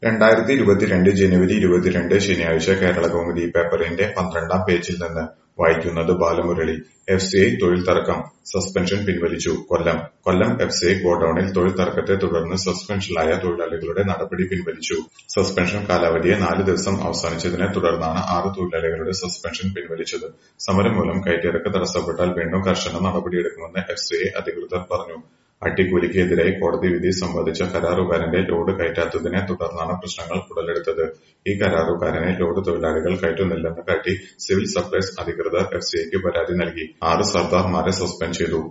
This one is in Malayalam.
2022 ജനുവരി 22 ശനിയാഴ്ച കേരളകൗമുദി പേപ്പറിന്റെ 12-ാം പേജിൽ നിന്ന് വായിക്കുന്നത് ബാലമുരളി. എഫ്സിഐ തൊഴിൽ തർക്കം, സസ്പെൻഷൻ പിൻവലിച്ചു. കൊല്ലം എഫ്സിഐ ഗോഡൌണിൽ തൊഴിൽ തർക്കത്തെ തുടർന്ന് സസ്പെൻഷനിലായ തൊഴിലാളികളുടെ നടപടി പിൻവലിച്ചു. സസ്പെൻഷൻ കാലാവധി 4 ദിവസം അവസാനിച്ചതിനെ തുടർന്നാണ് 6 തൊഴിലാളികളുടെ സസ്പെൻഷൻ പിൻവലിച്ചത്. സമരം മൂലം കയറ്റിറക്ക് തടസ്സപ്പെട്ടാൽ വീണ്ടും കർശന നടപടിയെടുക്കുമെന്ന് എഫ്സിഐ അധികൃതർ പറഞ്ഞു. അട്ടിക്കൂലിക്കെതിരായി കോടതി വിധി സംബന്ധിച്ച കരാറുകാരന്റെ ലോഡ് കയറ്റാത്തതിനെ തുടർന്നാണ് പ്രശ്നങ്ങൾ ഉടലെടുത്തത്. ഈ കരാറുകാരനെ ലോഡ് തൊഴിലാളികൾ കയറ്റുന്നില്ലെന്ന് കാട്ടി സിവിൽ സപ്ലൈസ് അധികൃതർ എഫ്സിഐക്ക് പരാതി നൽകി. 6 സർദാർമാരെ സസ്പെൻഡ് ചെയ്തു.